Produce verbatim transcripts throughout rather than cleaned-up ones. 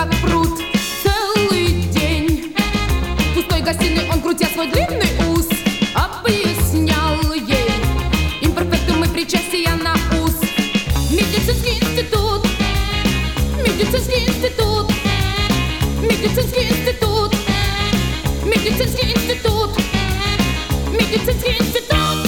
как пруд. Целый день в пустой гостиной он, крутя свой длинный ус, объяснял ей имперфектумы причастия на ус. Медицинский институт, медицинский институт, медицинский институт, медицинский институт, медицинский институт.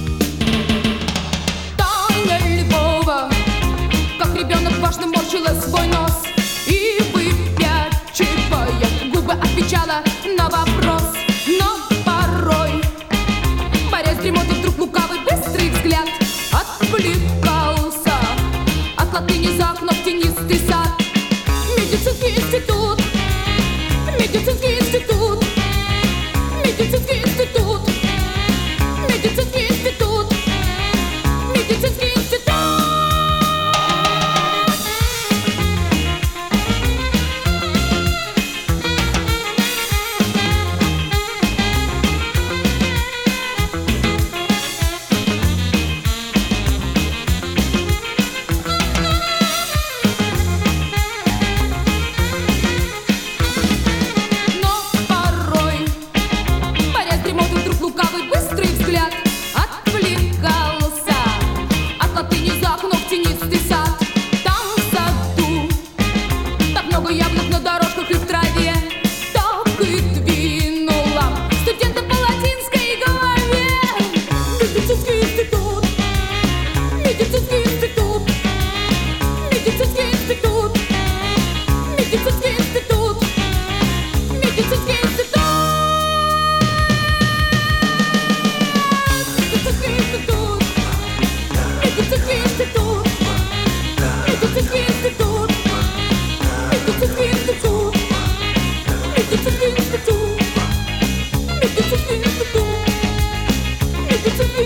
Таня Львова, как ребенок, важно морщила свой нос и, выпячивая губы, отвечала на вопрос. Но порой, борясь с дремотой, вдруг лукавый быстрый взгляд отвлекался от латыни за окно в тенистый сад. Медицинский институт, медицинский институт, медицинский институт, медицинский институт, медицинский институт. Яблок на дорожках и в траве, так и двинула студента по латинской голове. Медицинский институт, медицинский институт, медицинский институт, медицинский институт, медицинский институт, медицинский институт, медицинский институт, медицинский институт. Медицинский институт, медицинский институт, медицинский институт, медицинский